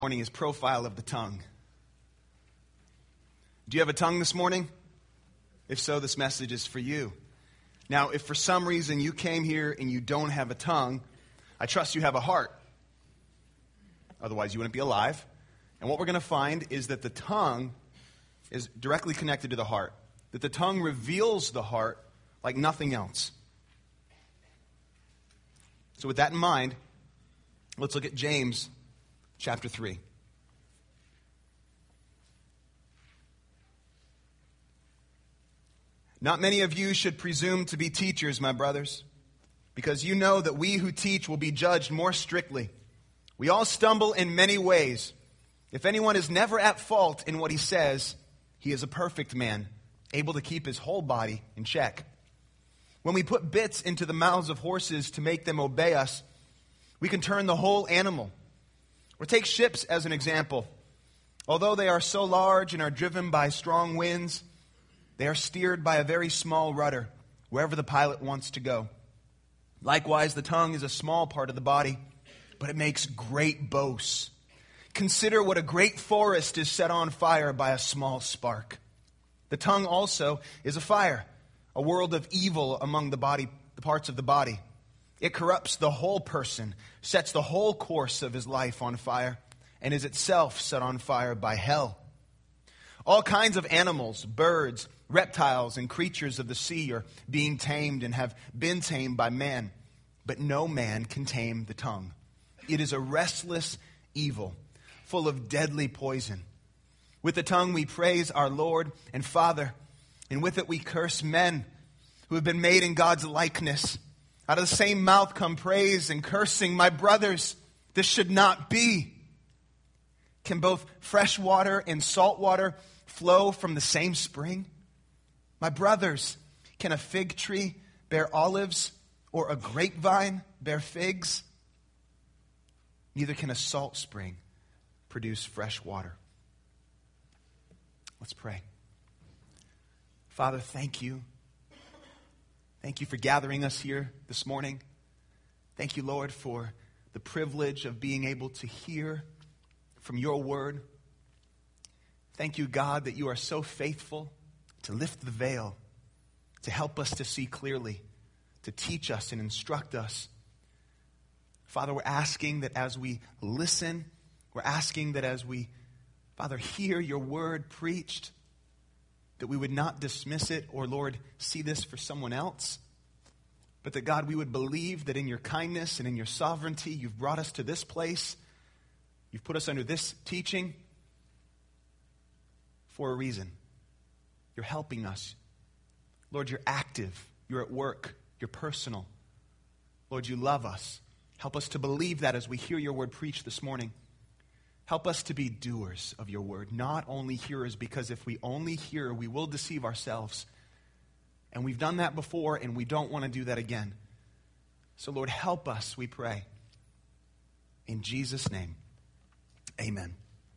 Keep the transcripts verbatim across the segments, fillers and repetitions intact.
Morning is profile of the tongue. Do you have a tongue this morning? If so, this message is for you. Now, if for some reason you came here and you don't have a tongue, I trust you have a heart. Otherwise, you wouldn't be alive. And what we're going to find is that the tongue is directly connected to the heart. That the tongue reveals the heart like nothing else. So with that in mind, let's look at James chapter three. Not many of you should presume to be teachers, my brothers, because you know that we who teach will be judged more strictly. We all stumble in many ways. If anyone is never at fault in what he says, he is a perfect man, able to keep his whole body in check. When we put bits into the mouths of horses to make them obey us, we can turn the whole animal. Or take ships as an example. Although they are so large and are driven by strong winds, they are steered by a very small rudder, wherever the pilot wants to go. Likewise, the tongue is a small part of the body, but it makes great boasts. Consider what a great forest is set on fire by a small spark. The tongue also is a fire, a world of evil among the body, the parts of the body. It corrupts the whole person, sets the whole course of his life on fire, and is itself set on fire by hell. All kinds of animals, birds, reptiles, and creatures of the sea are being tamed and have been tamed by man. But no man can tame the tongue. It is a restless evil, full of deadly poison. With the tongue we praise our Lord and Father, and with it we curse men who have been made in God's likeness. Out of the same mouth come praise and cursing. My brothers, this should not be. Can both fresh water and salt water flow from the same spring? My brothers, can a fig tree bear olives or a grapevine bear figs? Neither can a salt spring produce fresh water. Let's pray. Father, thank you. Thank you for gathering us here this morning. Thank you, Lord, for the privilege of being able to hear from your word. Thank you, God, that you are so faithful to lift the veil, to help us to see clearly, to teach us and instruct us. Father, we're asking that as we listen, we're asking that as we, Father, hear your word preached, that we would not dismiss it or, Lord, see this for someone else, but that, God, we would believe that in your kindness and in your sovereignty, you've brought us to this place. You've put us under this teaching for a reason. You're helping us. Lord, you're active. You're at work. You're personal. Lord, you love us. Help us to believe that as we hear your word preached this morning. Help us to be doers of your word, not only hearers, because if we only hear, we will deceive ourselves. And we've done that before, and we don't want to do that again. So, Lord, help us, we pray. In Jesus' name, amen.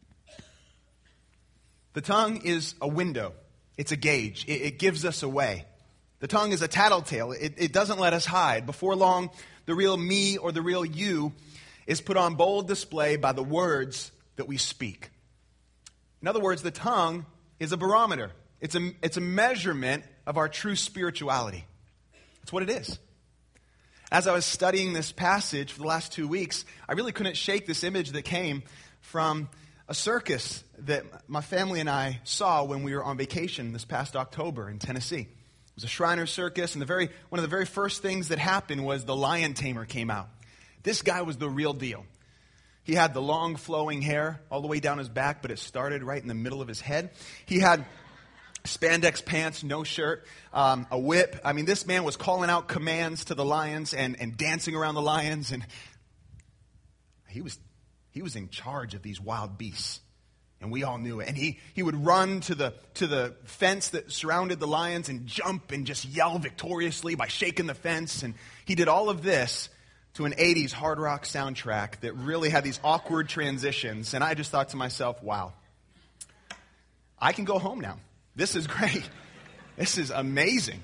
The tongue is a window. It's a gauge. It, it gives us away. The tongue is a tattletale. It, it doesn't let us hide. Before long, the real me or the real you is put on bold display by the words that we speak. In other words, the tongue is a barometer. It's a, it's a measurement of our true spirituality. That's what it is. As I was studying this passage for the last two weeks, I really couldn't shake this image that came from a circus that my family and I saw when we were on vacation this past October in Tennessee. It was a Shriner circus, and the very one of the very first things that happened was the lion tamer came out. This guy was the real deal. He had the long flowing hair all the way down his back, but it started right in the middle of his head. He had spandex pants, no shirt, um, a whip. I mean, this man was calling out commands to the lions and, and dancing around the lions, and he was he was in charge of these wild beasts, and we all knew it. And he he would run to the to the fence that surrounded the lions and jump and just yell victoriously by shaking the fence. And he did all of this to an eighties hard rock soundtrack that really had these awkward transitions. And I just thought to myself, wow, I can go home now. This is great. This is amazing.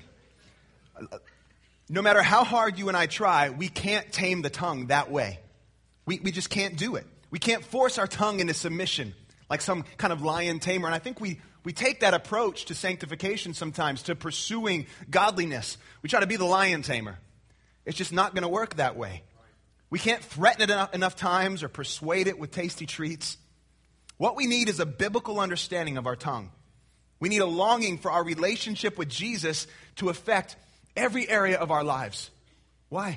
No matter how hard you and I try, we can't tame the tongue that way. We, we just can't do it. We can't force our tongue into submission like some kind of lion tamer. And I think we, we take that approach to sanctification sometimes, to pursuing godliness. We try to be the lion tamer. It's just not going to work that way. We can't threaten it enough, enough times or persuade it with tasty treats. What we need is a biblical understanding of our tongue. We need a longing for our relationship with Jesus to affect every area of our lives. Why?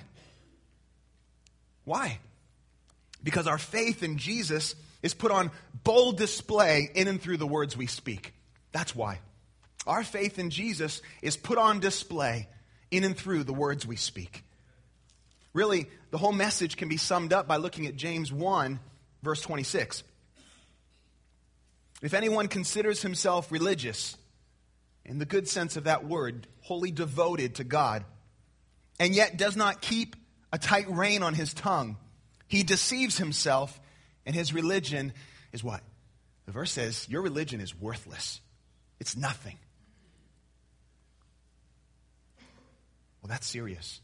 Why? Because our faith in Jesus is put on bold display in and through the words we speak. That's why. Our faith in Jesus is put on display in and through the words we speak. Really, the whole message can be summed up by looking at James one, verse twenty-six. If anyone considers himself religious, in the good sense of that word, wholly devoted to God, and yet does not keep a tight rein on his tongue, he deceives himself, and his religion is what? The verse says, your religion is worthless. It's nothing. Well, that's serious.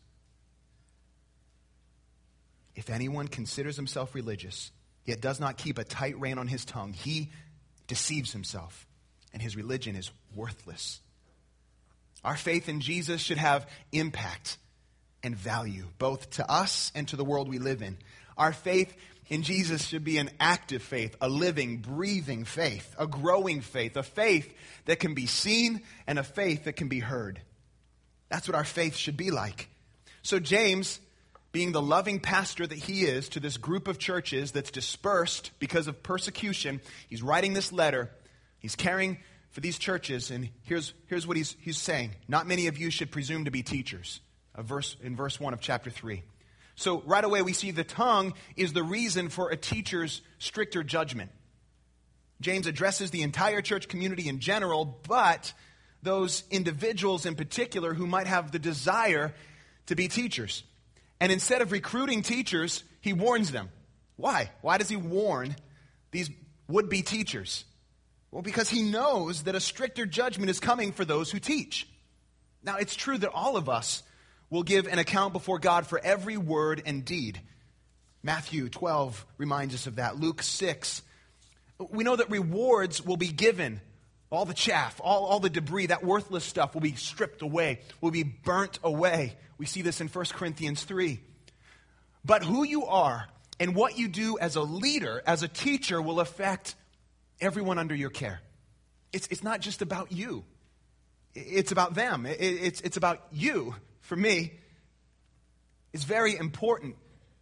If anyone considers himself religious, yet does not keep a tight rein on his tongue, he deceives himself, and his religion is worthless. Our faith in Jesus should have impact and value, both to us and to the world we live in. Our faith in Jesus should be an active faith, a living, breathing faith, a growing faith, a faith that can be seen and a faith that can be heard. That's what our faith should be like. So James, being the loving pastor that he is to this group of churches that's dispersed because of persecution, he's writing this letter. He's caring for these churches, and here's, here's what he's, he's saying. Not many of you should presume to be teachers, a verse, in verse one of chapter three. So right away we see the tongue is the reason for a teacher's stricter judgment. James addresses the entire church community in general, but those individuals in particular who might have the desire to be teachers. And instead of recruiting teachers, he warns them. Why? Why does he warn these would-be teachers? Well, because he knows that a stricter judgment is coming for those who teach. Now, it's true that all of us will give an account before God for every word and deed. Matthew twelve reminds us of that. Luke six. We know that rewards will be given. All the chaff, all, all the debris, that worthless stuff will be stripped away, will be burnt away. We see this in First Corinthians three. But who you are and what you do as a leader, as a teacher, will affect everyone under your care. It's, it's not just about you. It's about them. It, it's, it's about you. For me, it's very important.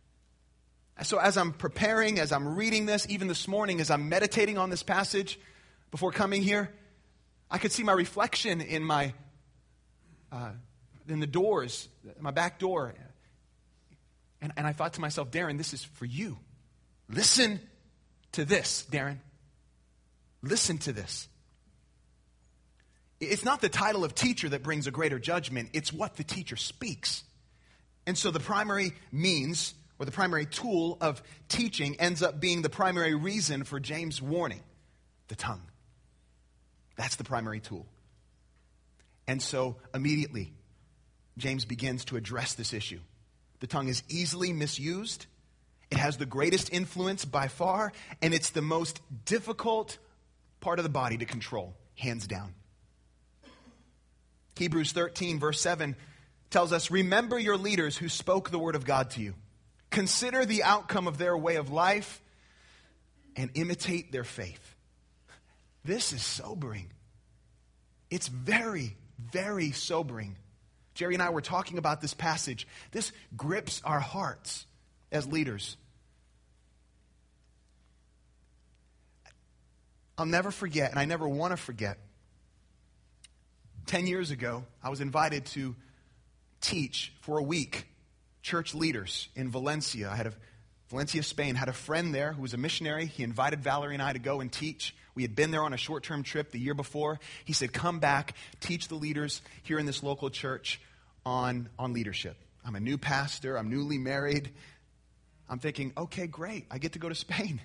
So as I'm preparing, as I'm reading this, even this morning, as I'm meditating on this passage before coming here, I could see my reflection in my uh, in the doors, my back door. And, and I thought to myself, Darren, this is for you. Listen to this, Darren. Listen to this. It's not the title of teacher that brings a greater judgment. It's what the teacher speaks. And so the primary means, or the primary tool of teaching ends up being the primary reason for James' warning, the tongue. That's the primary tool. And so immediately, James begins to address this issue. The tongue is easily misused. It has the greatest influence by far, and it's the most difficult part of the body to control, hands down. Hebrews thirteen, verse seven tells us, remember your leaders who spoke the word of God to you. Consider the outcome of their way of life and imitate their faith. This is sobering. It's very, very sobering. Jerry and I were talking about this passage. This grips our hearts as leaders. I'll never forget, and I never want to forget, ten years ago, I was invited to teach for a week church leaders in Valencia. I had a Valencia, Spain, had a friend there who was a missionary. He invited Valerie and I to go and teach. We had been there on a short-term trip the year before. He said, come back, teach the leaders here in this local church on, on leadership. I'm a new pastor. I'm newly married. I'm thinking, okay, great. I get to go to Spain.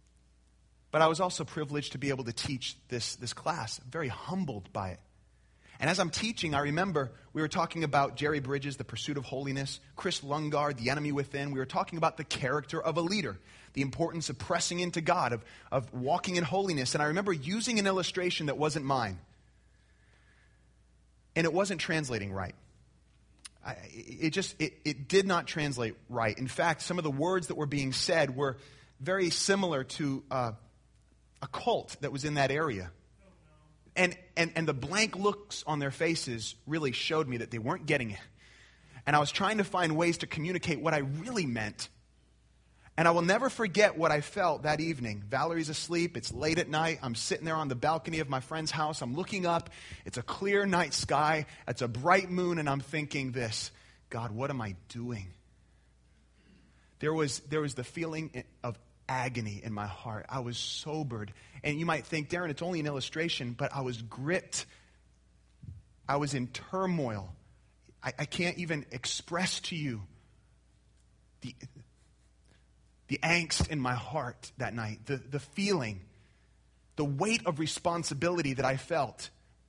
But I was also privileged to be able to teach this, this class. I'm very humbled by it. And as I'm teaching, I remember we were talking about Jerry Bridges, The Pursuit of Holiness, Chris Lungard, The Enemy Within. We were talking about the character of a leader, the importance of pressing into God, of, of walking in holiness. And I remember using an illustration that wasn't mine. And it wasn't translating right. I, it just, it, it did not translate right. In fact, some of the words that were being said were very similar to uh, a cult that was in that area. And, and and the blank looks on their faces really showed me that they weren't getting it. And I was trying to find ways to communicate what I really meant. And I will never forget what I felt that evening. Valerie's asleep. It's late at night. I'm sitting there on the balcony of my friend's house. I'm looking up. It's a clear night sky. It's a bright moon. And I'm thinking this, God, what am I doing? There was, there was the feeling of agony in my heart. I was sobered. And you might think, Darren, it's only an illustration, but I was gripped. I was in turmoil. I, I can't even express to you the, the angst in my heart that night, the, the feeling, the weight of responsibility that I felt.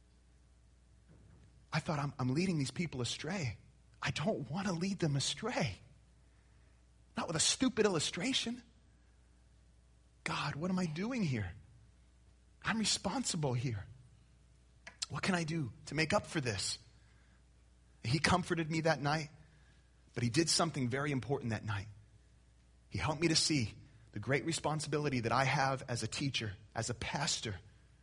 I thought, I'm, I'm leading these people astray. I don't want to lead them astray. Not with a stupid illustration. God, what am I doing here? I'm responsible here. What can I do to make up for this? He comforted me that night, but he did something very important that night. He helped me to see the great responsibility that I have as a teacher, as a pastor.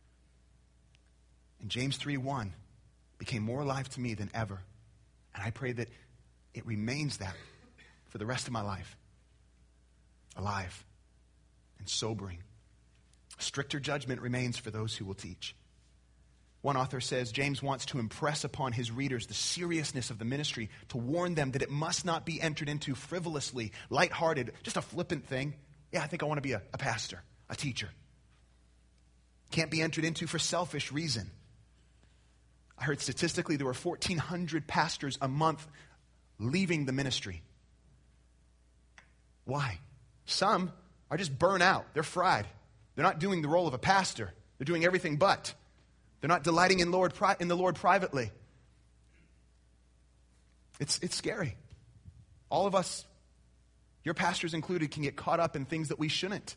And James three one became more alive to me than ever. And I pray that it remains that for the rest of my life. Alive and sobering. Stricter judgment remains for those who will teach. One author says James wants to impress upon his readers the seriousness of the ministry, to warn them that it must not be entered into frivolously, lighthearted, just a flippant thing. Yeah, I think I want to be a, a pastor, a teacher. Can't be entered into for selfish reason. I heard statistically there were fourteen hundred pastors a month leaving the ministry. Why? Some are just burnt out. They're fried. They're not doing the role of a pastor. They're doing everything but. They're not delighting in Lord in the Lord privately. It's it's scary. All of us, your pastors included, can get caught up in things that we shouldn't.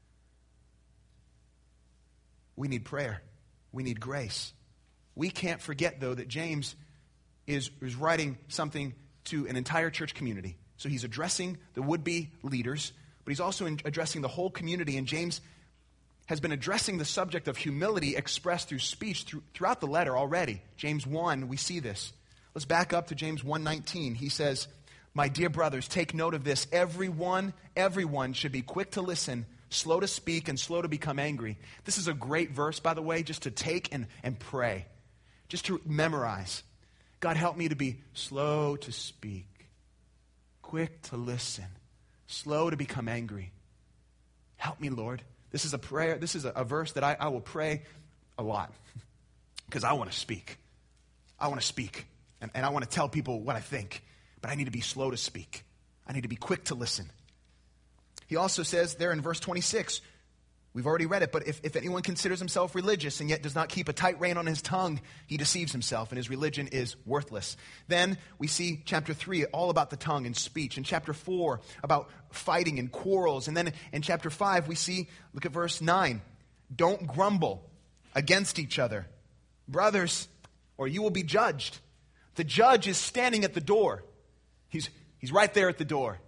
We need prayer. We need grace. We can't forget, though, that James is, is writing something to an entire church community. So he's addressing the would-be leaders, but he's also in, addressing the whole community. And James has been addressing the subject of humility expressed through speech through, throughout the letter already. James one, we see this. Let's back up to James one nineteen. He says, "My dear brothers, take note of this. Everyone, everyone should be quick to listen, slow to speak, and slow to become angry." This is a great verse, by the way, just to take and, and pray. Just to memorize. God, help me to be slow to speak, quick to listen, slow to become angry. Help me, Lord. This is a prayer. This is a, a verse that I, I will pray a lot because I want to speak. I want to speak, and, and I want to tell people what I think, but I need to be slow to speak. I need to be quick to listen. He also says there in verse twenty-six, we've already read it, but if, if anyone considers himself religious and yet does not keep a tight rein on his tongue, he deceives himself and his religion is worthless. Then we see chapter three, all about the tongue and speech. In chapter four, about fighting and quarrels. And then in chapter five, we see, look at verse nine, don't grumble against each other, brothers, or you will be judged. The judge is standing at the door. He's, he's right there at the door.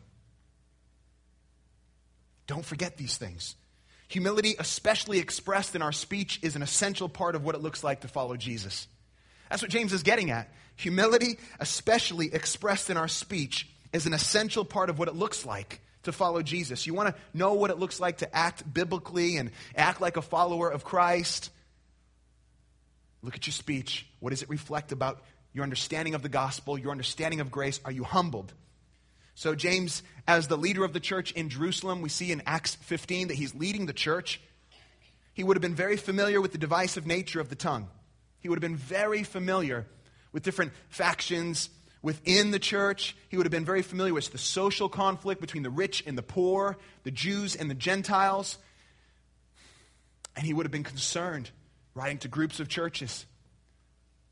Don't forget these things. Humility, especially expressed in our speech, is an essential part of what it looks like to follow Jesus. That's what James is getting at. Humility, especially expressed in our speech, is an essential part of what it looks like to follow Jesus. You want to know what it looks like to act biblically and act like a follower of Christ? Look at your speech. What does it reflect about your understanding of the gospel, your understanding of grace? Are you humbled? So James, as the leader of the church in Jerusalem, we see in Acts fifteen that he's leading the church. He would have been very familiar with the divisive nature of the tongue. He would have been very familiar with different factions within the church. He would have been very familiar with the social conflict between the rich and the poor, the Jews and the Gentiles. And he would have been concerned writing to groups of churches.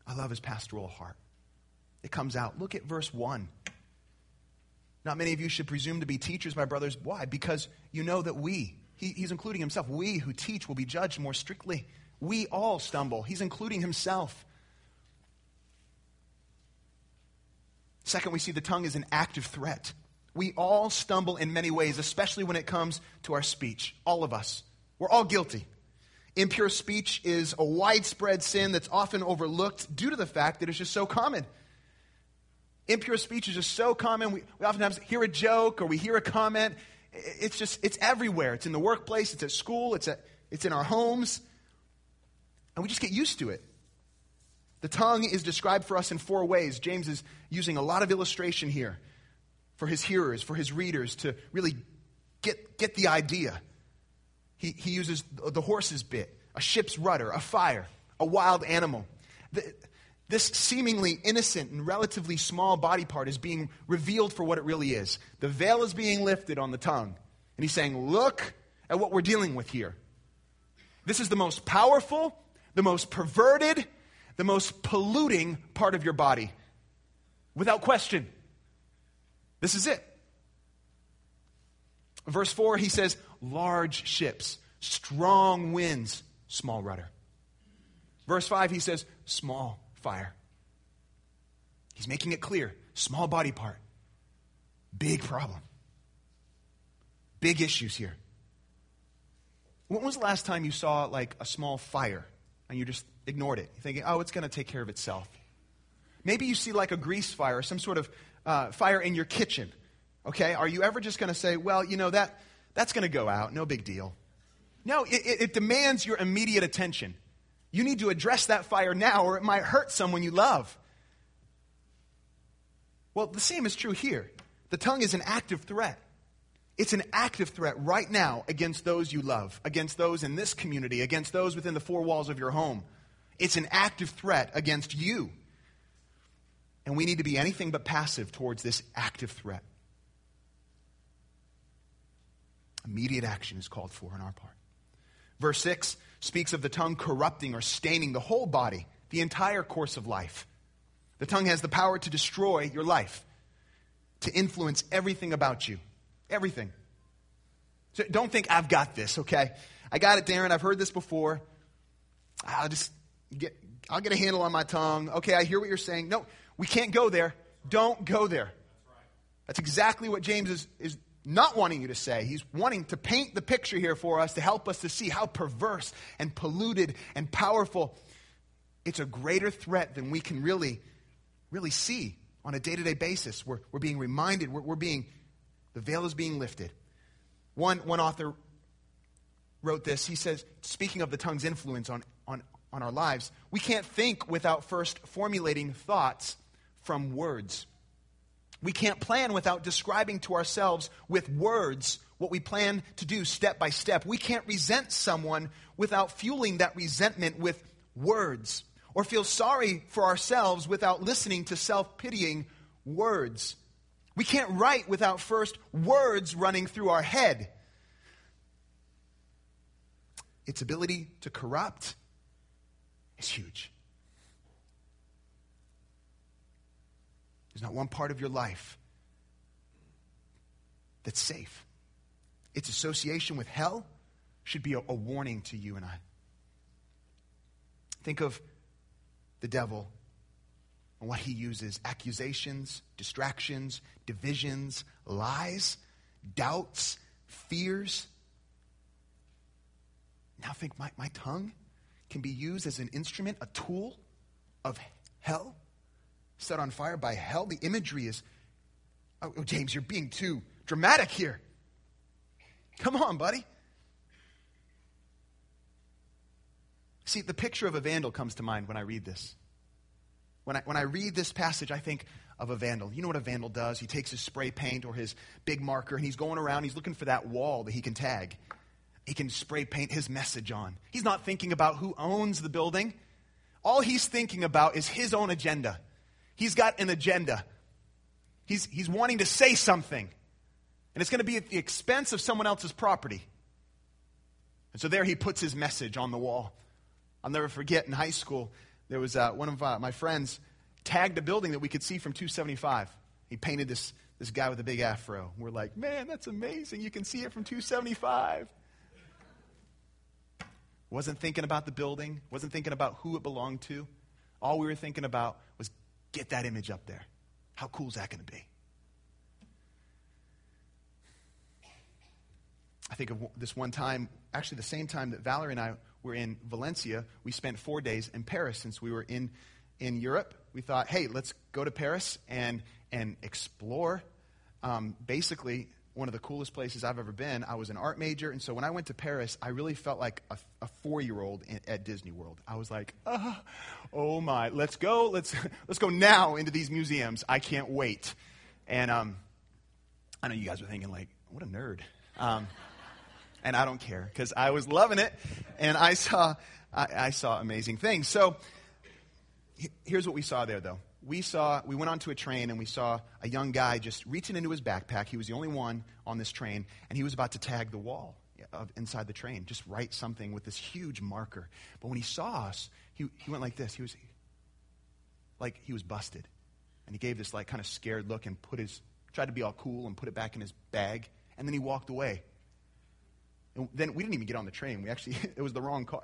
I love his pastoral heart. It comes out. Look at verse one. Not many of you should presume to be teachers, my brothers. Why? Because you know that we, he, he's including himself, we who teach will be judged more strictly. We all stumble. He's including himself. Second, we see the tongue is an active threat. We all stumble in many ways, especially when it comes to our speech. All of us. We're all guilty. Impure speech is a widespread sin that's often overlooked due to the fact that it's just so common. Impure speech is just so common. We, we oftentimes hear a joke or we hear a comment. It's just, it's everywhere. It's in the workplace. It's at school. It's at, it's in our homes. And we just get used to it. The tongue is described for us in four ways. James is using a lot of illustration here for his hearers, for his readers to really get, get the idea. He, he uses the horse's bit, a ship's rudder, a fire, a wild animal. The, this seemingly innocent and relatively small body part is being revealed for what it really is. The veil is being lifted on the tongue. And he's saying, look at what we're dealing with here. This is the most powerful, the most perverted, the most polluting part of your body. Without question. This is it. Verse four, he says, large ships, strong winds, small rudder. Verse five, he says, small fire. He's making it clear. Small body part. Big problem. Big issues here. When was the last time you saw like a small fire and you just ignored it? You're thinking, oh, it's going to take care of itself. Maybe you see like a grease fire or some sort of uh, fire in your kitchen. Okay, are you ever just going to say, well, you know, that that's going to go out, no big deal? No, it, it, it demands your immediate attention. You need to address that fire now or it might hurt someone you love. Well, the same is true here. The tongue is an active threat. It's an active threat right now against those you love, against those in this community, against those within the four walls of your home. It's an active threat against you. And we need to be anything but passive towards this active threat. Immediate action is called for on our part. Verse six speaks of the tongue corrupting or staining the whole body, the entire course of life. The tongue has the power to destroy your life, to influence everything about you. Everything. So don't think I've got this, okay? I got it, Darren. I've heard this before. I'll just get, I'll get a handle on my tongue. Okay, I hear what you're saying. No, we can't go there. Don't go there. That's right. That's exactly what James is, is not wanting you to say. He's wanting to paint the picture here for us to help us to see how perverse and polluted and powerful. It's a greater threat than we can really, really see on a day-to-day basis. We're, we're being reminded, we're, we're being, the veil is being lifted. One, one author wrote this. He says, speaking of the tongue's influence on, on, on our lives, we can't think without first formulating thoughts from words. We can't plan without describing to ourselves with words what we plan to do step by step. We can't resent someone without fueling that resentment with words, or feel sorry for ourselves without listening to self-pitying words. We can't write without first words running through our head. Its ability to corrupt is huge. There's not one part of your life that's safe. Its association with hell should be a, a warning to you and I. Think of the devil and what he uses: accusations, distractions, divisions, lies, doubts, fears. Now think my, my tongue can be used as an instrument, a tool of hell, set on fire by hell. The imagery is, oh, oh James, you're being too dramatic here. Come on, buddy. See, the picture of a vandal comes to mind when I read this. When I, when I read this passage, I think of a vandal. You know what a vandal does? He takes his spray paint or his big marker and he's going around, he's looking for that wall that he can tag. He can spray paint his message on. He's not thinking about who owns the building. All he's thinking about is his own agenda. He's got an agenda. He's, he's wanting to say something. And it's going to be at the expense of someone else's property. And so there he puts his message on the wall. I'll never forget in high school, There was uh, one of uh, my friends tagged a building that we could see from two seventy-five. He painted this, this guy with a big afro. We're like, man, that's amazing. You can see it from two seventy-five. Wasn't thinking about the building. Wasn't thinking about who it belonged to. All we were thinking about was get that image up there. How cool is that going to be? I think of this one time, actually the same time that Valerie and I were in Valencia, we spent four days in Paris since we were in, in Europe. We thought, hey, let's go to Paris and, and explore. Um, basically, one of the coolest places I've ever been. I was an art major, and so when I went to Paris, I really felt like a, a four-year-old in, at Disney World. I was like, oh, oh my, let's go, let's let's go now into these museums. I can't wait. And um, I know you guys are thinking like, what a nerd. Um, and I don't care because I was loving it, and I saw I, I saw amazing things. So he, here's what we saw there, though. We saw, we went onto a train and we saw a young guy just reaching into his backpack. He was the only one on this train, and he was about to tag the wall of, inside the train, just write something with this huge marker. But when he saw us, he, he went like this. He was like he was busted. And he gave this like kind of scared look and put his, tried to be all cool and put it back in his bag. And then he walked away. And then we didn't even get on the train. We actually, it was the wrong car.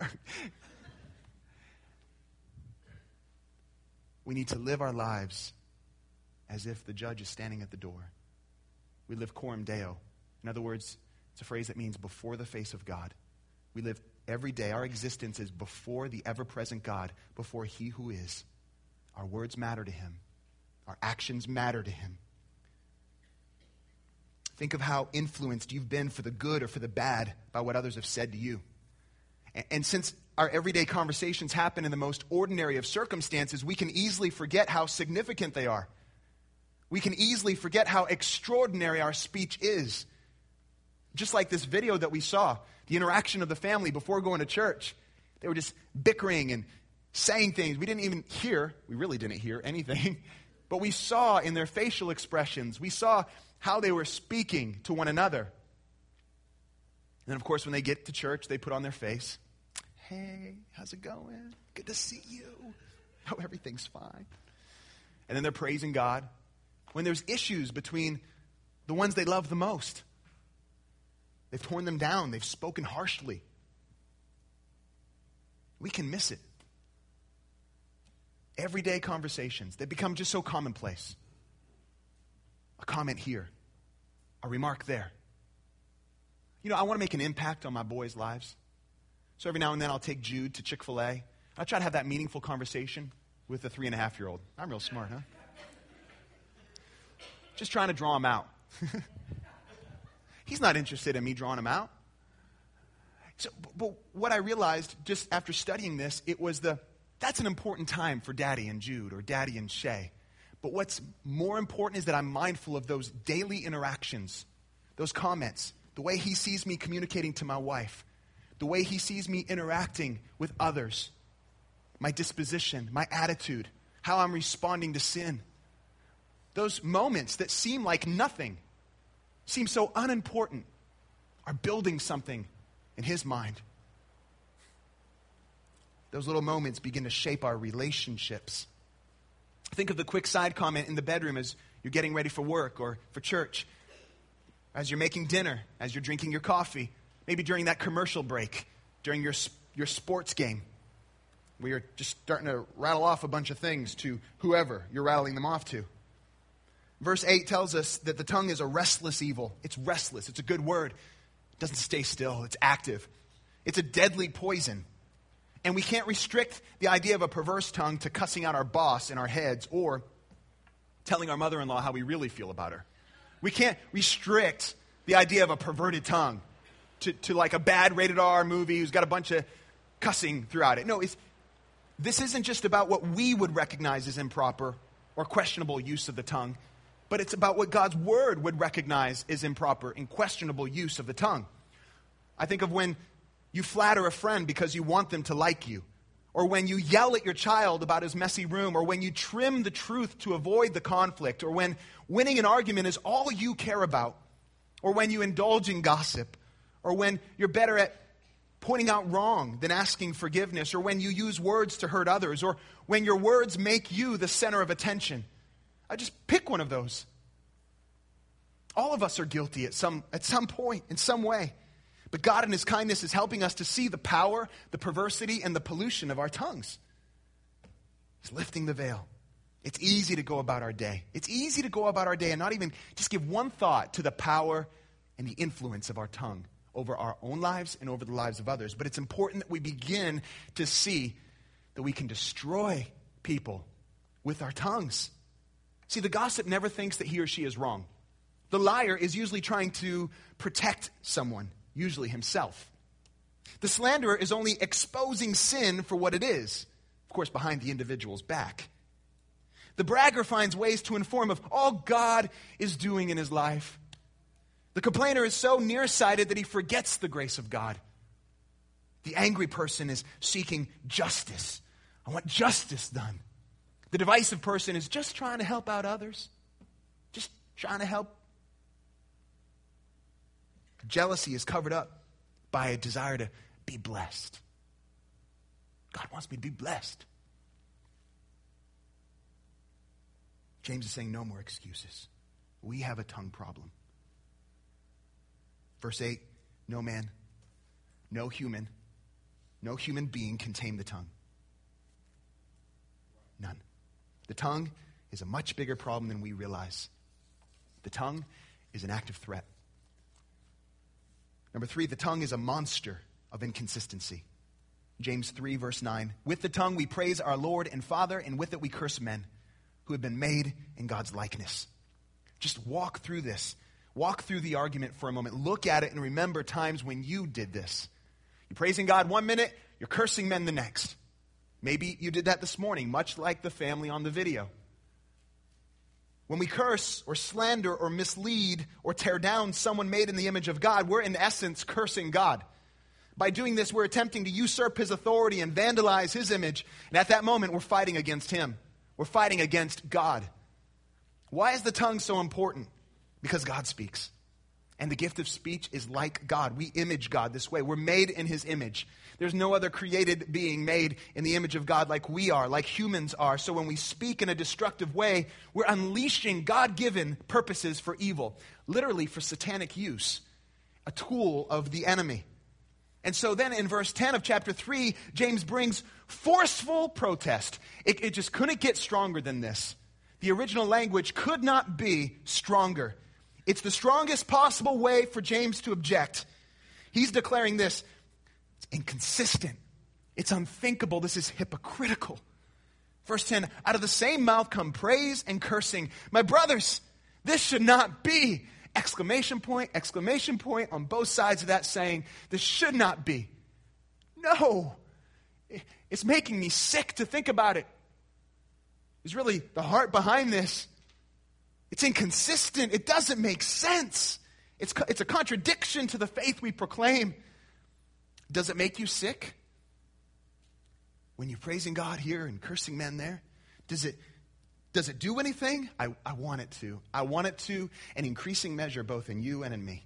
We need to live our lives as if the judge is standing at the door. We live coram Deo. In other words, it's a phrase that means before the face of God. We live every day. Our existence is before the ever-present God, before He who is. Our words matter to Him. Our actions matter to Him. Think of how influenced you've been for the good or for the bad by what others have said to you. And, and since our everyday conversations happen in the most ordinary of circumstances, we can easily forget how significant they are. We can easily forget how extraordinary our speech is. Just like this video that we saw, the interaction of the family before going to church. They were just bickering and saying things. We didn't even hear, we really didn't hear anything, but we saw in their facial expressions, we saw how they were speaking to one another. And then, of course, when they get to church, they put on their face, hey, how's it going? Good to see you. Oh, everything's fine. And then they're praising God when there's issues between the ones they love the most. They've torn them down. They've spoken harshly. We can miss it. Everyday conversations, they become just so commonplace. A comment here, a remark there. You know, I want to make an impact on my boys' lives. So every now and then I'll take Jude to Chick-fil-A. I try to have that meaningful conversation with a three and a half year old. I'm real smart, huh? Just trying to draw him out. He's not interested in me drawing him out. So, but what I realized just after studying this, it was the, that's an important time for Daddy and Jude or Daddy and Shay. But what's more important is that I'm mindful of those daily interactions, those comments, the way he sees me communicating to my wife, the way he sees me interacting with others, my disposition, my attitude, how I'm responding to sin. Those moments that seem like nothing, seem so unimportant, are building something in his mind. Those little moments begin to shape our relationships. Think of the quick side comment in the bedroom as you're getting ready for work or for church, as you're making dinner, as you're drinking your coffee, maybe during that commercial break, during your your sports game, where you're just starting to rattle off a bunch of things to whoever you're rattling them off to. Verse eight tells us that the tongue is a restless evil. It's restless. It's a good word. It doesn't stay still. It's active. It's a deadly poison. And we can't restrict the idea of a perverse tongue to cussing out our boss in our heads or telling our mother-in-law how we really feel about her. We can't restrict the idea of a perverted tongue to, to like a bad rated R movie who's got a bunch of cussing throughout it. No, it's, this isn't just about what we would recognize as improper or questionable use of the tongue, but it's about what God's word would recognize as improper and questionable use of the tongue. I think of when you flatter a friend because you want them to like you, or when you yell at your child about his messy room, or when you trim the truth to avoid the conflict, or when winning an argument is all you care about, or when you indulge in gossip, or when you're better at pointing out wrong than asking forgiveness, or when you use words to hurt others, or when your words make you the center of attention. I just pick one of those. All of us are guilty at some, at some point, in some way. But God in his kindness is helping us to see the power, the perversity, and the pollution of our tongues. He's lifting the veil. It's easy to go about our day. It's easy to go about our day and not even just give one thought to the power and the influence of our tongue over our own lives and over the lives of others. But it's important that we begin to see that we can destroy people with our tongues. See, the gossip never thinks that he or she is wrong. The liar is usually trying to protect someone, usually himself. The slanderer is only exposing sin for what it is, of course, behind the individual's back. The bragger finds ways to inform of all God is doing in his life. The complainer is so nearsighted that he forgets the grace of God. The angry person is seeking justice. I want justice done. The divisive person is just trying to help out others. Just trying to help. Jealousy is covered up by a desire to be blessed. God wants me to be blessed. James is saying no more excuses. We have a tongue problem. Verse eight, no man, no human, no human being can tame the tongue. None. The tongue is a much bigger problem than we realize. The tongue is an active threat. Number three, the tongue is a monster of inconsistency. James three, verse nine. With the tongue we praise our Lord and Father, and with it we curse men who have been made in God's likeness. Just walk through this. Walk through the argument for a moment. Look at it and remember times when you did this. You're praising God one minute, you're cursing men the next. Maybe you did that this morning, much like the family on the video. When we curse or slander or mislead or tear down someone made in the image of God, we're in essence cursing God. By doing this, we're attempting to usurp his authority and vandalize his image. And at that moment, we're fighting against him. We're fighting against God. Why is the tongue so important? Because God speaks. And the gift of speech is like God. We image God this way. We're made in his image. There's no other created being made in the image of God like we are, like humans are. So when we speak in a destructive way, we're unleashing God-given purposes for evil, literally for satanic use, a tool of the enemy. And so then in verse ten of chapter three, James brings forceful protest. It, it just couldn't get stronger than this. The original language could not be stronger. It's the strongest possible way for James to object. He's declaring this. It's inconsistent. It's unthinkable. This is hypocritical. Verse ten, out of the same mouth come praise and cursing. My brothers, this should not be. Exclamation point, exclamation point on both sides of that saying, this should not be. No. It's making me sick to think about it. It's really the heart behind this. It's inconsistent. It doesn't make sense. It's, it's a contradiction to the faith we proclaim. Does it make you sick? When you're praising God here and cursing men there? Does it, does it do anything? I, I want it to. I want it to, in increasing measure, both in you and in me.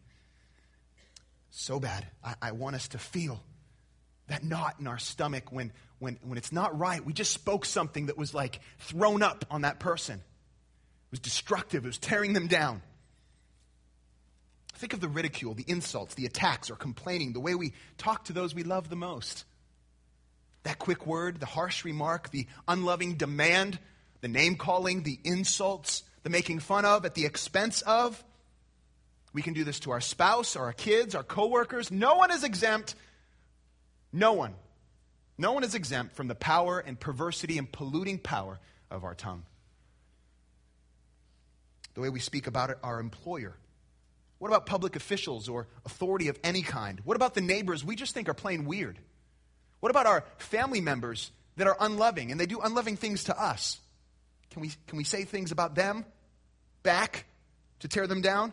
So bad. I, I want us to feel that knot in our stomach when, when, when it's not right. We just spoke something that was like thrown up on that person. It was destructive. It was tearing them down. Think of the ridicule, the insults, the attacks, or complaining, the way we talk to those we love the most. That quick word, the harsh remark, the unloving demand, the name-calling, the insults, the making fun of at the expense of. We can do this to our spouse, our kids, our coworkers. No one is exempt. No one. No one is exempt from the power and perversity and polluting power of our tongue. The way we speak about it, our employer. What about public officials or authority of any kind? What about the neighbors we just think are plain weird? What about our family members that are unloving and they do unloving things to us? Can we, can we say things about them back to tear them down?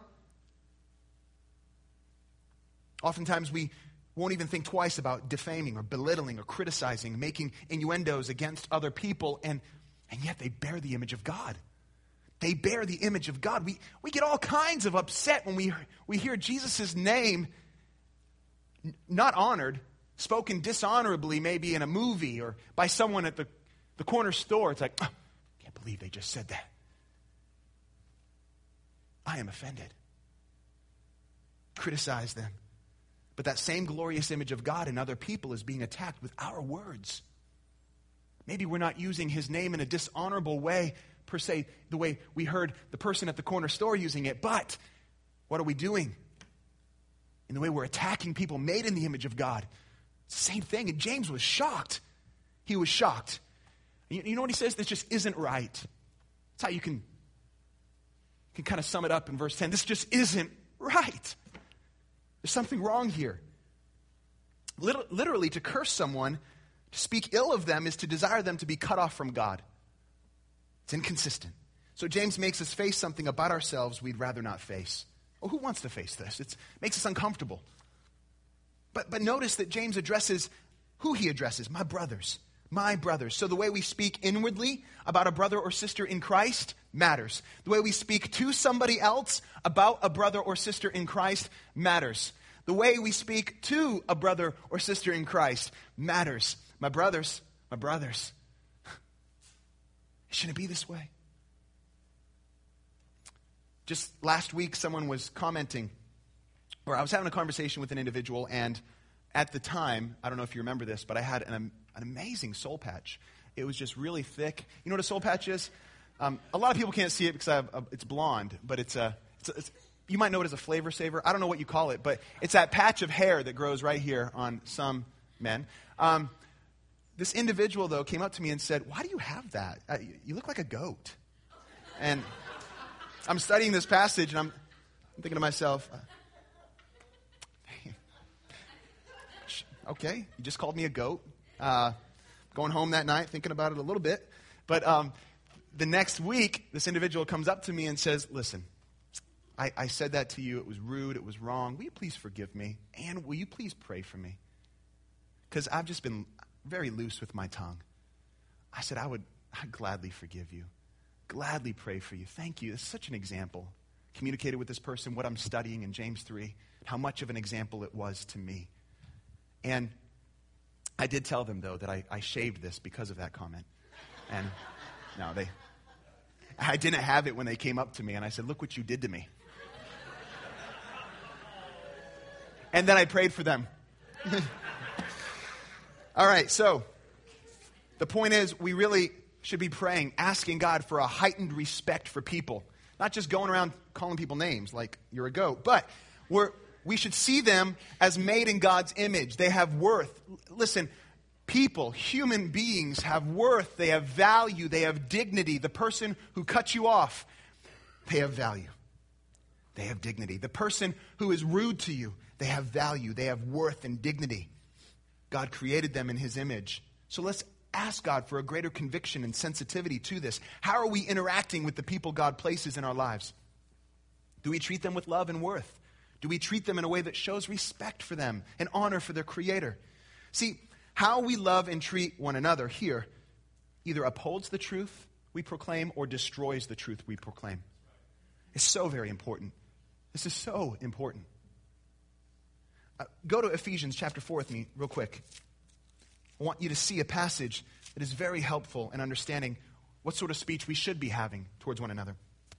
Oftentimes we won't even think twice about defaming or belittling or criticizing, making innuendos against other people, and, and yet they bear the image of God. They bear the image of God. We, we get all kinds of upset when we, we hear Jesus' name n- not honored, spoken dishonorably maybe in a movie or by someone at the, the corner store, it's like, oh, I can't believe they just said that. I am offended. Criticize them. But that same glorious image of God in other people is being attacked with our words. Maybe we're not using his name in a dishonorable way, per se, the way we heard the person at the corner store using it. But what are we doing? In the way we're attacking people made in the image of God. It's the same thing. And James was shocked. He was shocked. You, you know what he says? This just isn't right. That's how you can, can kind of sum it up in verse ten. This just isn't right. There's something wrong here. Literally, to curse someone, to speak ill of them, is to desire them to be cut off from God. It's inconsistent. So James makes us face something about ourselves we'd rather not face. Well, who wants to face this? It makes us uncomfortable. But, but notice that James addresses who he addresses. My brothers. My brothers. So the way we speak inwardly about a brother or sister in Christ matters. The way we speak to somebody else about a brother or sister in Christ matters. The way we speak to a brother or sister in Christ matters. My brothers, my brothers. It shouldn't be this way. Just last week, someone was commenting, or I was having a conversation with an individual, and at the time, I don't know if you remember this, but I had an, an amazing soul patch. It was just really thick. You know what a soul patch is? Um, a lot of people can't see it because I have a, it's blonde, but it's a, it's a it's, you might know it as a flavor saver. I don't know what you call it, but it's that patch of hair that grows right here on some men. Um, this individual, though, came up to me and said, why do you have that? Uh, you look like a goat. And I'm studying this passage, and I'm, I'm thinking to myself, uh, okay, you just called me a goat. Uh, going home that night, thinking about it a little bit. But um, the next week, this individual comes up to me and says, listen, I, I said that to you. It was rude. It was wrong. Will you please forgive me? And will you please pray for me? Because I've just been very loose with my tongue. I said, I would I'd gladly forgive you. Gladly pray for you. Thank you. It's such an example. Communicated with this person what I'm studying in James three, how much of an example it was to me. And I did tell them, though, that I, I shaved this because of that comment. And no, they, I didn't have it when they came up to me, and I said, look what you did to me. And then I prayed for them. All right, so the point is we really should be praying, asking God for a heightened respect for people. Not just going around calling people names like you're a goat, but we're, we should see them as made in God's image. They have worth. Listen, people, human beings have worth. They have value. They have dignity. The person who cuts you off, they have value. They have dignity. The person who is rude to you, they have value. They have worth and dignity. God created them in his image. So let's ask God for a greater conviction and sensitivity to this. How are we interacting with the people God places in our lives? Do we treat them with love and worth? Do we treat them in a way that shows respect for them and honor for their Creator? See, how we love and treat one another here either upholds the truth we proclaim or destroys the truth we proclaim. It's so very important. This is so important. Uh, go to Ephesians chapter four with me real quick. I want you to see a passage that is very helpful in understanding what sort of speech we should be having towards one another.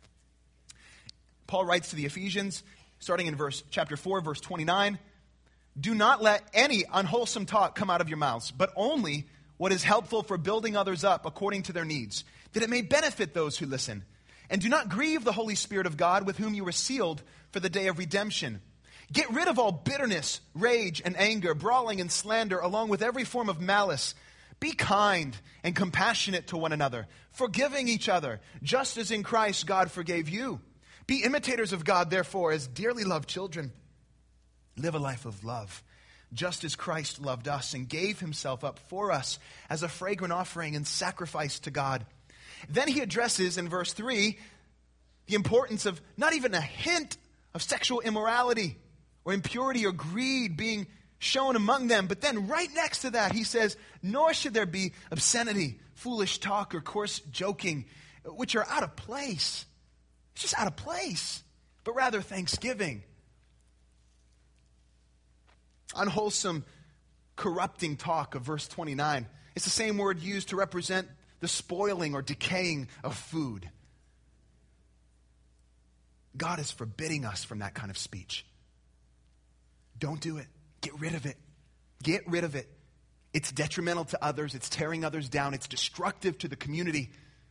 Paul writes to the Ephesians, starting in verse chapter four, verse twenty-nine, do not let any unwholesome talk come out of your mouths, but only what is helpful for building others up according to their needs, that it may benefit those who listen. And do not grieve the Holy Spirit of God, with whom you were sealed for the day of redemption. Get rid of all bitterness, rage, and anger, brawling and slander, along with every form of malice. Be kind and compassionate to one another, forgiving each other, just as in Christ God forgave you. Be imitators of God, therefore, as dearly loved children. Live a life of love, just as Christ loved us and gave himself up for us as a fragrant offering and sacrifice to God. Then he addresses in verse three the importance of not even a hint of sexual immorality or impurity or greed being shown among them. But then right next to that, he says, nor should there be obscenity, foolish talk, or coarse joking, which are out of place. It's just out of place, but rather thanksgiving. Unwholesome corrupting talk of verse twenty-nine. It's the same word used to represent the spoiling or decaying of food. God is forbidding us from that kind of speech. Don't do it. Get rid of it. Get rid of it. It's detrimental to others. It's tearing others down. It's destructive to the community.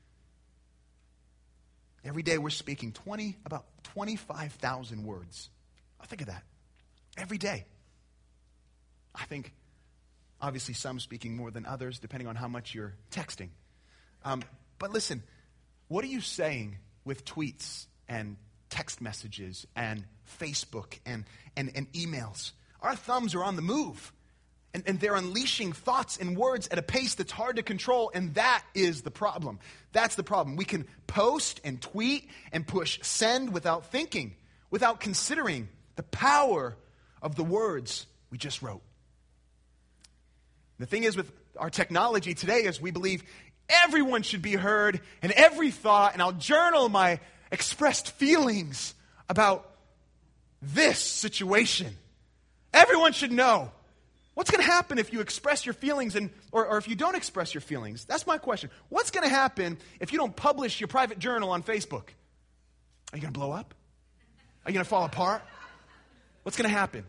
Every day we're speaking twenty, about twenty-five thousand words. I think of that. Every day. I think, obviously, some speaking more than others, depending on how much you're texting. Um, but listen, what are you saying with tweets and text messages and Facebook and, and, and emails? Our thumbs are on the move. And, and they're unleashing thoughts and words at a pace that's hard to control, and that is the problem. That's the problem. We can post and tweet and push send without thinking, without considering the power of the words we just wrote. The thing is with our technology today is we believe everyone should be heard and every thought, and I'll journal my expressed feelings about this situation. Everyone should know. What's going to happen if you express your feelings and or, or if you don't express your feelings? That's my question. What's going to happen if you don't publish your private journal on Facebook? Are you going to blow up? Are you going to fall apart? What's going to happen?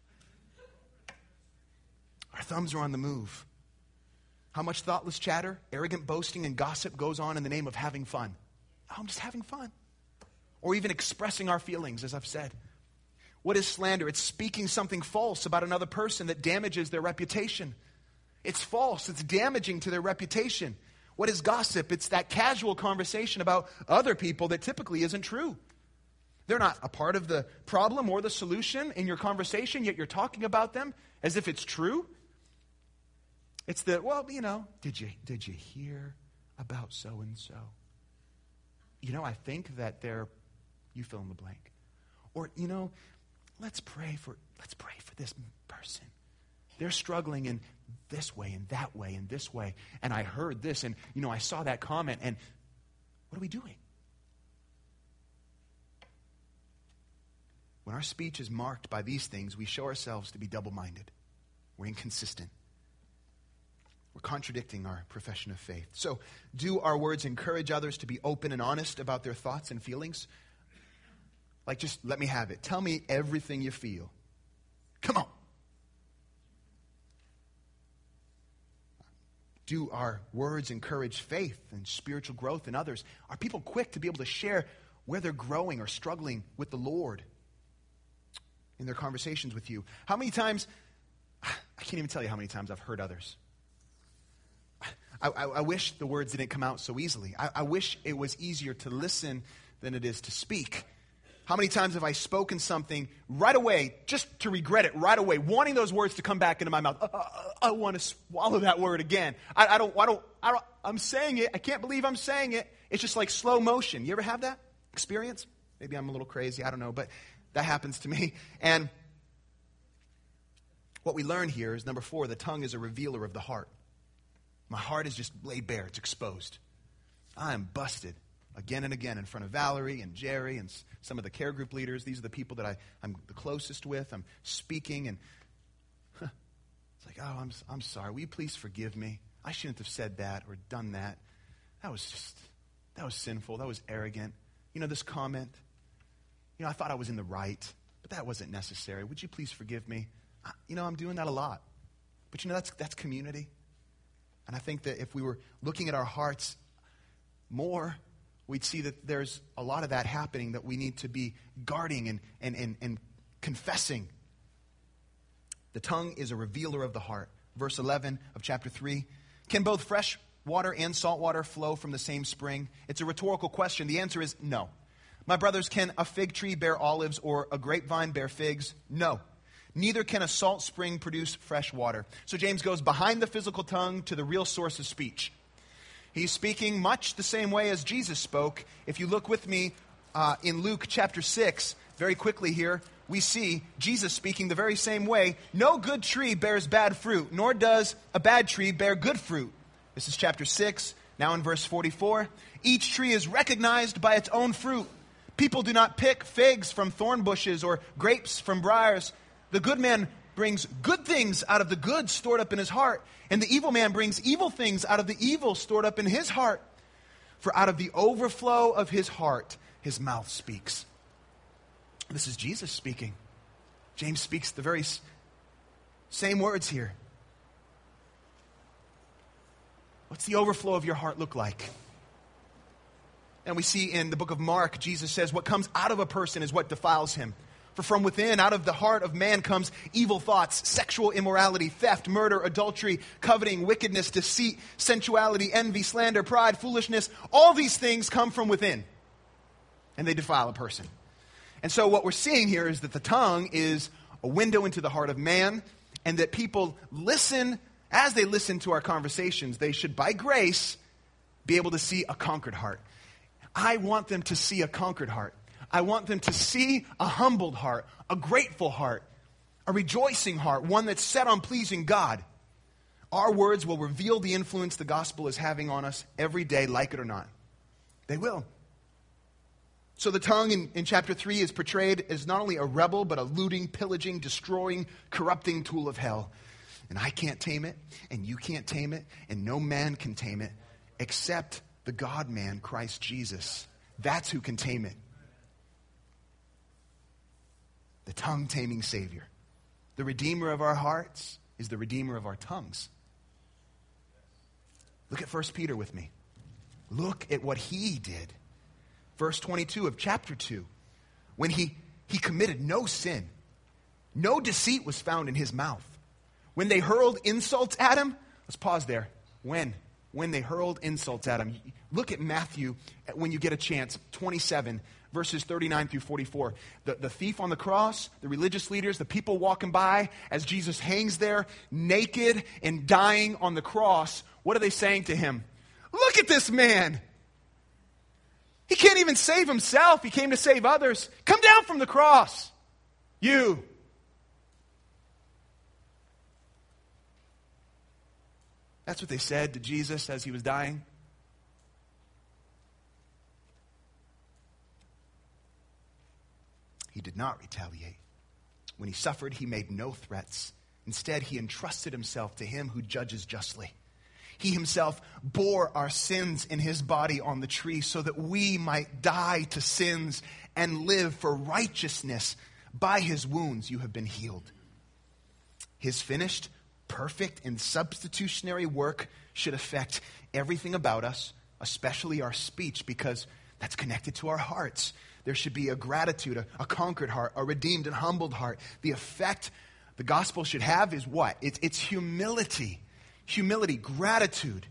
Our thumbs are on the move. How much thoughtless chatter, arrogant boasting, and gossip goes on in the name of having fun? Oh, I'm just having fun. Or even expressing our feelings, as I've said. What is slander? It's speaking something false about another person that damages their reputation. It's false. It's damaging to their reputation. What is gossip? It's that casual conversation about other people that typically isn't true. They're not a part of the problem or the solution in your conversation, yet you're talking about them as if it's true. It's the, well, you know, did you did you hear about so-and-so? You know, I think that they're, you fill in the blank. Or, you know, let's pray for, let's pray for this person. They're struggling in this way and that way and this way. And I heard this and, you know, I saw that comment. And what are we doing? When our speech is marked by these things, we show ourselves to be double-minded. We're inconsistent. We're contradicting our profession of faith. So, do our words encourage others to be open and honest about their thoughts and feelings? Like, just let me have it. Tell me everything you feel. Come on. Do our words encourage faith and spiritual growth in others? Are people quick to be able to share where they're growing or struggling with the Lord in their conversations with you? How many times, I can't even tell you how many times I've hurt others. I, I, I wish the words didn't come out so easily. I, I wish it was easier to listen than it is to speak. How many times have I spoken something right away, just to regret it right away, wanting those words to come back into my mouth? Uh, uh, I want to swallow that word again. I, I don't. I don't. I don't. I'm saying it. I can't believe I'm saying it. It's just like slow motion. You ever have that experience? Maybe I'm a little crazy. I don't know, but that happens to me. And what we learn here is number four: the tongue is a revealer of the heart. My heart is just laid bare. It's exposed. I am busted again and again in front of Valerie and Jerry and some of the care group leaders. These are the people that I, I'm the closest with. I'm speaking and huh, it's like, oh, I'm, I'm sorry. Will you please forgive me? I shouldn't have said that or done that. That was just, that was sinful. That was arrogant. You know, this comment, you know, I thought I was in the right, but that wasn't necessary. Would you please forgive me? I, you know, I'm doing that a lot. But you know, that's that's community. And I think that if we were looking at our hearts more, we'd see that there's a lot of that happening that we need to be guarding and, and, and, and confessing. The tongue is a revealer of the heart. Verse eleven of chapter three. Can both fresh water and salt water flow from the same spring? It's a rhetorical question. The answer is no. My brothers, can a fig tree bear olives or a grapevine bear figs? No. Neither can a salt spring produce fresh water. So James goes behind the physical tongue to the real source of speech. He's speaking much the same way as Jesus spoke. If you look with me uh, in Luke chapter six, very quickly here, we see Jesus speaking the very same way. No good tree bears bad fruit, nor does a bad tree bear good fruit. This is chapter six, now in verse forty-four. Each tree is recognized by its own fruit. People do not pick figs from thorn bushes or grapes from briars. The good man brings good things out of the good stored up in his heart, and the evil man brings evil things out of the evil stored up in his heart. For out of the overflow of his heart, his mouth speaks. This is Jesus speaking. James speaks the very same words here. What's the overflow of your heart look like? And we see in the book of Mark, Jesus says, what comes out of a person is what defiles him. For from within, out of the heart of man comes evil thoughts, sexual immorality, theft, murder, adultery, coveting, wickedness, deceit, sensuality, envy, slander, pride, foolishness. All these things come from within, and they defile a person. And so what we're seeing here is that the tongue is a window into the heart of man, and that people listen, as they listen to our conversations, they should, by grace, be able to see a conquered heart. I want them to see a conquered heart. I want them to see a humbled heart, a grateful heart, a rejoicing heart, one that's set on pleasing God. Our words will reveal the influence the gospel is having on us every day, like it or not. They will. So the tongue in, in chapter three is portrayed as not only a rebel, but a looting, pillaging, destroying, corrupting tool of hell. And I can't tame it, and you can't tame it, and no man can tame it, except the God-man, Christ Jesus. That's who can tame it. The tongue-taming Savior. The Redeemer of our hearts is the Redeemer of our tongues. Look at First Peter with me. Look at what he did. Verse twenty-two of chapter two. When he, he committed no sin, no deceit was found in his mouth. When they hurled insults at him, let's pause there. When? When they hurled insults at him. Look at Matthew when you get a chance, twenty-seven, verses thirty-nine through forty-four. The, the thief on the cross, the religious leaders, the people walking by as Jesus hangs there naked and dying on the cross. What are they saying to him? Look at this man. He can't even save himself. He came to save others. Come down from the cross. You. That's what they said to Jesus as he was dying. He did not retaliate. When he suffered, he made no threats. Instead, he entrusted himself to him who judges justly. He himself bore our sins in his body on the tree so that we might die to sins and live for righteousness. By his wounds you have been healed. His finished, perfect, and substitutionary work should affect everything about us, especially our speech, because that's connected to our hearts. There should be a gratitude, a, a conquered heart, a redeemed and humbled heart. The effect the gospel should have is what? It's, it's humility. Humility, gratitude.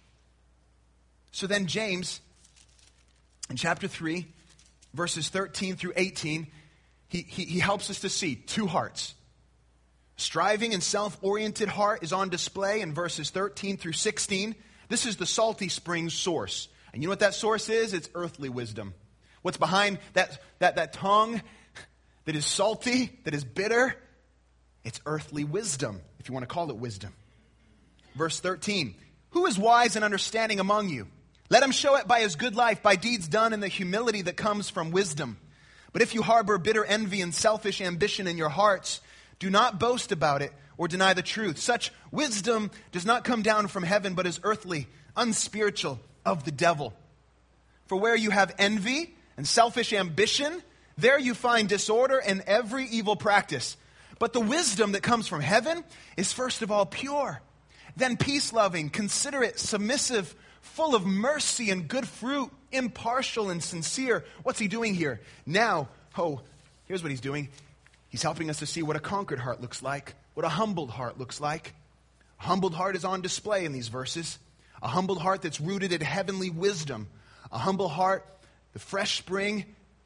So then James, in chapter three, verses thirteen through eighteen, he, he, he helps us to see two hearts. Striving and self-oriented heart is on display in verses thirteen through sixteen. This is the salty spring source. And you know what that source is? It's earthly wisdom. What's behind that, that, that tongue that is salty, that is bitter? It's earthly wisdom, if you want to call it wisdom. Verse thirteen, who is wise and understanding among you? Let him show it by his good life, by deeds done in the humility that comes from wisdom. But if you harbor bitter envy and selfish ambition in your hearts, do not boast about it or deny the truth. Such wisdom does not come down from heaven, but is earthly, unspiritual, of the devil. For where you have envy and selfish ambition, there you find disorder and every evil practice. But the wisdom that comes from heaven is first of all pure, then peace-loving, considerate, submissive, full of mercy and good fruit, impartial and sincere. What's he doing here? Now, oh, here's what he's doing. He's helping us to see what a conquered heart looks like, what a humbled heart looks like. A humbled heart is on display in these verses. A humbled heart that's rooted in heavenly wisdom. A humble heart, the fresh spring,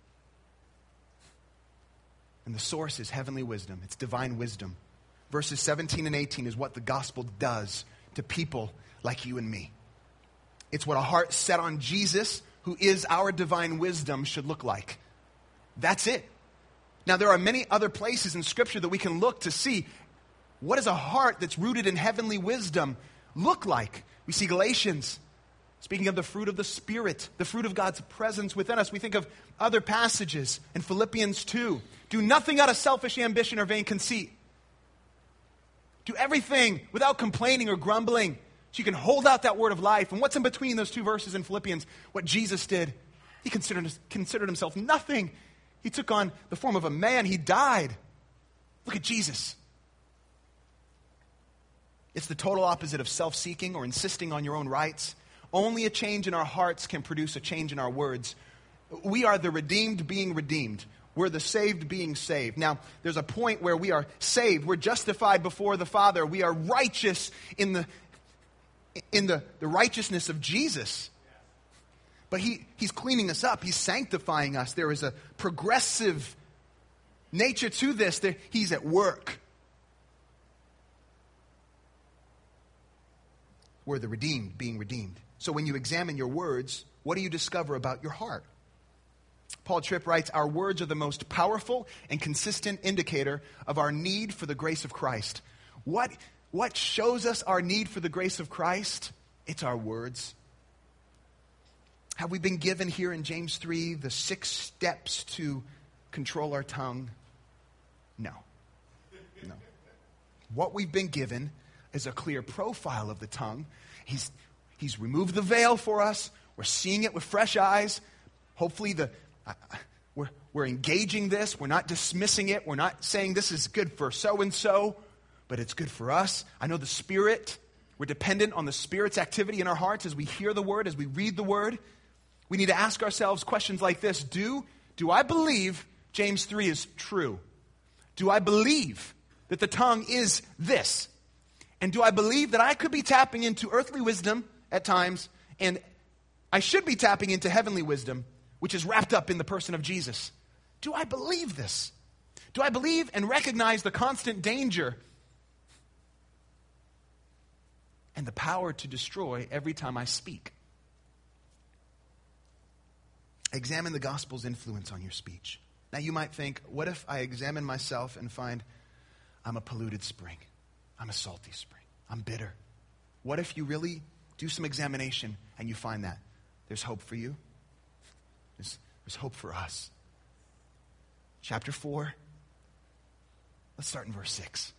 and the source is heavenly wisdom. It's divine wisdom. Verses seventeen and eighteen is what the gospel does to people like you and me. It's what a heart set on Jesus, who is our divine wisdom, should look like. That's it. Now, there are many other places in Scripture that we can look to see what does a heart that's rooted in heavenly wisdom look like. We see Galatians, speaking of the fruit of the Spirit, the fruit of God's presence within us. We think of other passages in Philippians two. Do nothing out of selfish ambition or vain conceit. Do everything without complaining or grumbling, so you can hold out that word of life. And what's in between those two verses in Philippians? What Jesus did. He considered, considered himself nothing. He took on the form of a man. He died. Look at Jesus. It's the total opposite of self-seeking or insisting on your own rights. Only a change in our hearts can produce a change in our words. We are the redeemed being redeemed. We're the saved being saved. Now, there's a point where we are saved. We're justified before the Father. We are righteous in the in the, the righteousness of Jesus. But he, he's cleaning us up. He's sanctifying us. There is a progressive nature to this. There, he's at work. We're the redeemed being redeemed. So when you examine your words, what do you discover about your heart? Paul Tripp writes, our words are the most powerful and consistent indicator of our need for the grace of Christ. What, what shows us our need for the grace of Christ? It's our words. Have we been given here in James three the six steps to control our tongue? No. No. What we've been given is a clear profile of the tongue. He's, he's removed the veil for us. We're seeing it with fresh eyes. Hopefully the uh, we're, we're engaging this. We're not dismissing it. We're not saying this is good for so-and-so, but it's good for us. I know the Spirit. We're dependent on the Spirit's activity in our hearts as we hear the Word, as we read the Word. We need to ask ourselves questions like this. Do, do I believe James three is true? Do I believe that the tongue is this? And do I believe that I could be tapping into earthly wisdom at times, and I should be tapping into heavenly wisdom, which is wrapped up in the person of Jesus? Do I believe this? Do I believe and recognize the constant danger and the power to destroy every time I speak? Examine the gospel's influence on your speech. Now you might think, what if I examine myself and find I'm a polluted spring? I'm a salty spring. I'm bitter. What if you really do some examination and you find that? There's hope for you. There's, there's hope for us. Chapter four. Let's start in verse six.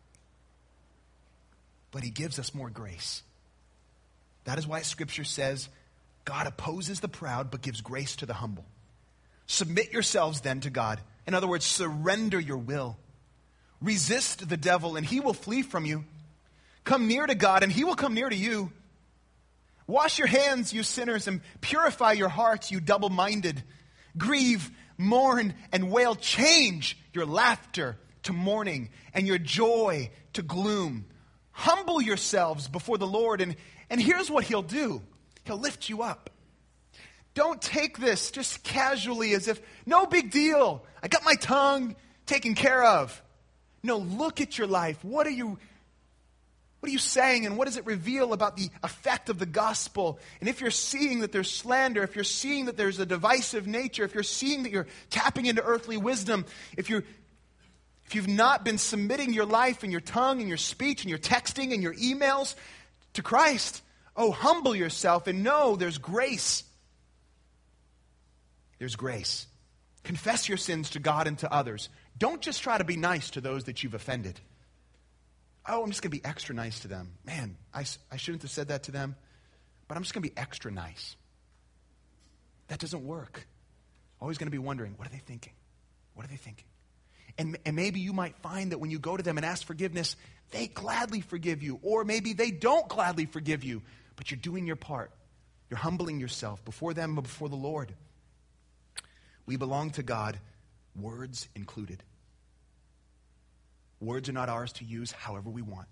But he gives us more grace. That is why Scripture says, God opposes the proud but gives grace to the humble. Submit yourselves then to God. In other words, surrender your will. Resist the devil and he will flee from you. Come near to God and he will come near to you. Wash your hands, you sinners, and purify your hearts, you double-minded. Grieve, mourn, and wail. Change your laughter to mourning and your joy to gloom. Humble yourselves before the Lord, and, and here's what he'll do. He'll lift you up. Don't take this just casually as if, no big deal. I got my tongue taken care of. No, look at your life. What are you, what are you saying, and what does it reveal about the effect of the gospel? And if you're seeing that there's slander, if you're seeing that there's a divisive nature, if you're seeing that you're tapping into earthly wisdom, if you're if you've not been submitting your life and your tongue and your speech and your texting and your emails to Christ, oh, humble yourself and know there's grace. There's grace. Confess your sins to God and to others. Don't just try to be nice to those that you've offended. Oh, I'm just going to be extra nice to them. Man, I, I shouldn't have said that to them, but I'm just going to be extra nice. That doesn't work. Always going to be wondering, what are they thinking? What are they thinking? And, and maybe you might find that when you go to them and ask forgiveness, they gladly forgive you. Or maybe they don't gladly forgive you, but you're doing your part. You're humbling yourself before them and before the Lord. We belong to God, words included. Words are not ours to use however we want.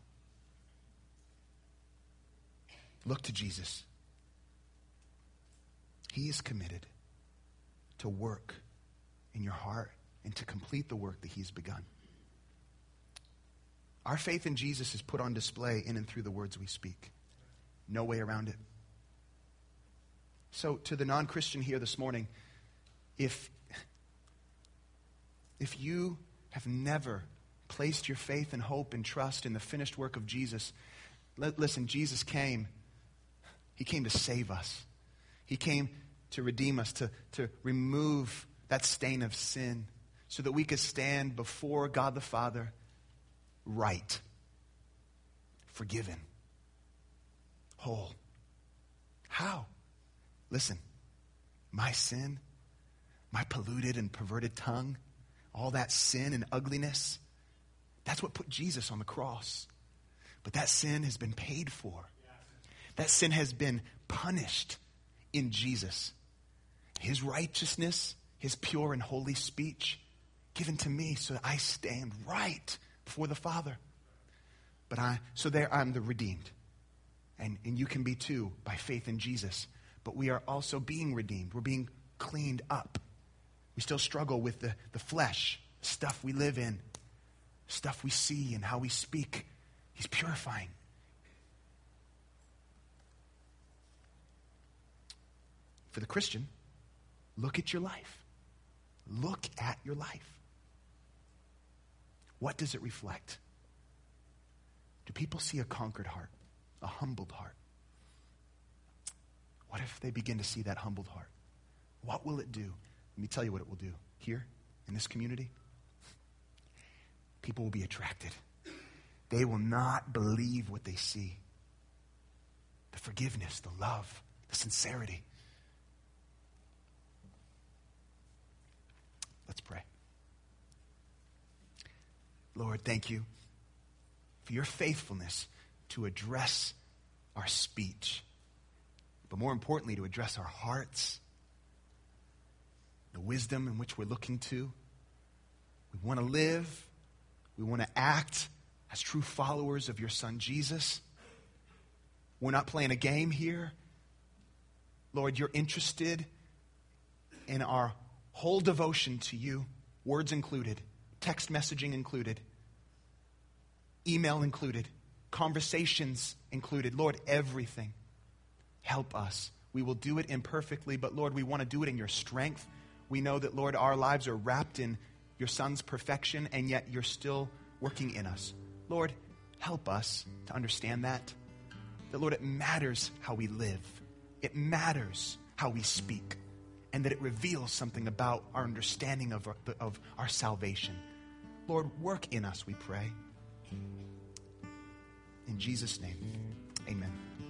Look to Jesus. He is committed to work in your heart and to complete the work that he's begun. Our faith in Jesus is put on display in and through the words we speak. No way around it. So to the non-Christian here this morning, if, if you have never placed your faith and hope and trust in the finished work of Jesus, listen, Jesus came. He came to save us. He came to redeem us, to, to remove that stain of sin so that we could stand before God the Father right. forgiven, whole. How? Listen, my sin, my polluted and perverted tongue, all that sin and ugliness, that's what put Jesus on the cross. But that sin has been paid for. That sin has been punished in Jesus. His righteousness, his pure and holy speech, given to me so that I stand right before the Father. But I, so there I'm the redeemed. And, and you can be too by faith in Jesus. But we are also being redeemed. We're being cleaned up. We still struggle with the, the flesh, stuff we live in, stuff we see and how we speak. He's purifying. For the Christian, look at your life. Look at your life. What does it reflect? Do people see a conquered heart, a humbled heart? What if they begin to see that humbled heart? What will it do? Let me tell you what it will do. Here, in this community, people will be attracted. They will not believe what they see. The forgiveness, the love, the sincerity. Let's pray. Lord, thank you for your faithfulness to address our speech, but more importantly, to address our hearts, the wisdom in which we're looking to. We want to live. We want to act as true followers of your Son, Jesus. We're not playing a game here. Lord, you're interested in our whole devotion to you, words included, text messaging included, email included, conversations included. Lord, everything. Help us. We will do it imperfectly, but Lord, we want to do it in your strength. We know that, Lord, our lives are wrapped in your Son's perfection, and yet you're still working in us. Lord, help us to understand that. That, Lord, it matters how we live. It matters how we speak. And that it reveals something about our understanding of our, of our salvation. Lord, work in us, we pray. In Jesus' name, amen.